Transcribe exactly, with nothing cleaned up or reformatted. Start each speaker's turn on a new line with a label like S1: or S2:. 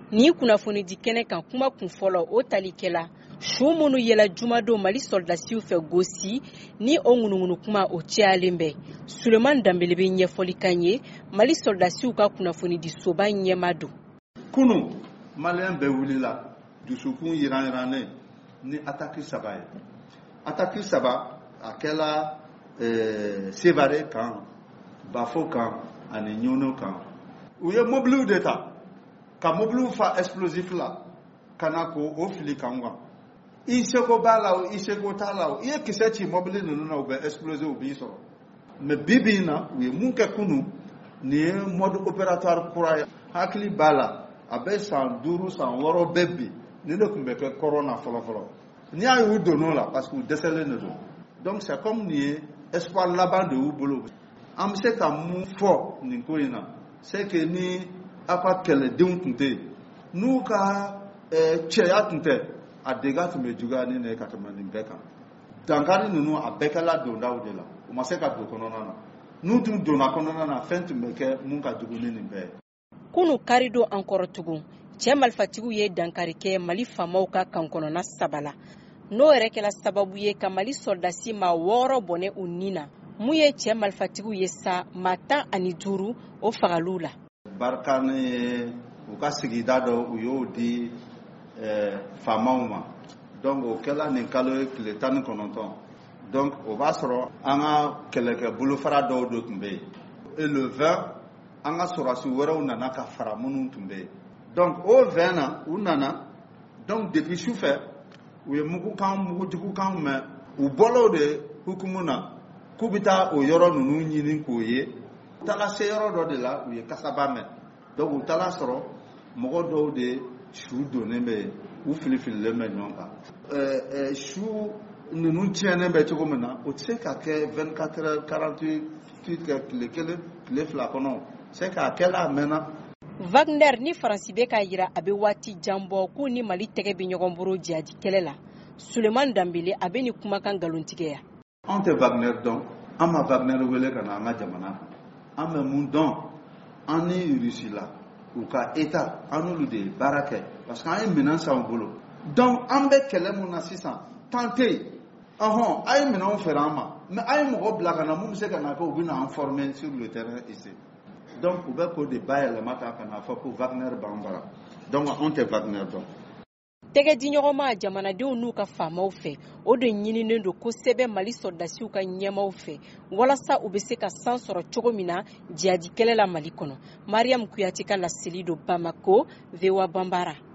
S1: Ni kunnafoni di kɛnɛ kan kuma kun fɔlɔ o talikɛla su minnu yɛlɛ jumadon Mali soldasiw fɛ Gosi ni o ŋunuŋunu kuma o cayalen bɛ. Suleman Danbele bɛ ɲɛfɔli kan ye Mali soldasiw ka kunnafoni di soba ɲɛma don.
S2: Kunu Malien bɛɛ wulila dusukun yiran-yirannen ni attaque saba ye. Attaque saba a kɛla eh, Sevare kan, Bafo kan ani Ɲono kan. U ye mobiliw de ta ka mobiliw fa explosif la kana ko o fili kan wa. I seko b'a la o i seko t'a la o i ye kisɛ ci mobili ninnu na u bɛ exploser u b'i sɔrɔ. Mais bi bi in na u ye mun kɛ kunu nin ye mode opératoire kura ye. Hakili b'a la a bɛ san duuru san wɔɔrɔ bɛɛ bi ni de tun bɛ kɛ kɔrɔ na fɔlɔ fɔlɔ. N'i y'a y'u donn'o la parce que u dɛsɛlen de don. Donc c'est comme nin ye espoir laban de y'u bolo. An bɛ se ka mun fɔ nin ko in na c'est que ni a ka kɛlɛdenw tun tɛ yen n'u ka cɛya tun tɛ a dega tun bɛ juguya ni ne ka tɛmɛ nin bɛɛ kan. Dankari ninnu a bɛɛ kɛla dondaw de la u ma se ka don kɔnɔna na n'u tun donna kɔnɔna na fɛn tun bɛ kɛ mun ka jugu ni nin bɛɛ ye.
S1: Kunu karido an kɔrɔ tugun cɛ malifatigiw ye dankari kɛ Mali faamaw ka kankɔnɔna saba la n'o yɛrɛ kɛla sababu ye ka Mali soldasi ma wɔɔrɔ bɔnɛ u nin na mun ye cɛ malifatigiw ye sa ma tan ani duuru o fagaliw la.
S2: Barika ni u ka sigida dɔ u y'o di faamaw ma donc o kɛla nin kalo ye tile tan ni kɔnɔntɔn donc o b'a sɔrɔ an ka kɛlɛkɛ bolofara dɔw de tun bɛ yen et le vingt an ka sɔrɔdasi wɛrɛw nana ka fara minnu tun bɛ yen donc o vingt na u nana donc depuis sufɛ u ye mugukan mugujugukan mɛn u bɔl'o de hukumu na k'u bɛ taa o yɔrɔ ninnu ɲini k'o ye u taara se yɔrɔ dɔ de la u ye kasaba mɛn donc u taara sɔrɔ mɔgɔ dɔw de su donnen bɛ yen u filifililen bɛ ɲɔgɔn kan ɛɛ su ninnu tiɲɛnen bɛ cogo min na o tɛ se ka kɛ vingt-quatre heures quarante-huit kɛ tile kelen tile fila kɔnɔ c'est k'a kɛla a mɛnna.
S1: Wagner ni Faransi bɛ k'a jira a bɛ waati jan bɔ k'u ni Mali tɛgɛ bɛ ɲɔgɔn bolo jihadi kɛlɛ la Suleman Danbele a bɛ nin kumakan nkalontigɛya.
S2: An tɛ Wagner dɔn an ma Wagner wele ka na an ka jamana kan an bɛ mun dɔn an ni Rusi la u ka état an n'olu de ye baara kɛ parce que an ye minɛn san u bolo donc an bɛ kɛlɛ mun na sisan temps tɛ yen ɔhɔn a ye minɛnw feere an ma mais a ye mɔgɔ bila ka na mun bɛ se ka na kɛ u bɛ na an former sur le terrain ici donc u bɛ k'o de bayɛlɛma ta ka na fɔ ko Wagner b'an bara donc an tɛ Wagner dɔn.
S1: Tɛgɛ di ɲɔgɔn ma jamanadenw n'u ka faamaw fɛ o de ɲininen don kosɛbɛ Mali soldasiw ka ɲɛmaw fɛ walasa u bɛ se ka san sɔrɔ cogo min na jihadi kɛlɛ la Mali kɔnɔ. Mariam Kuyate ka laseli don Bamako, V O A Bambara.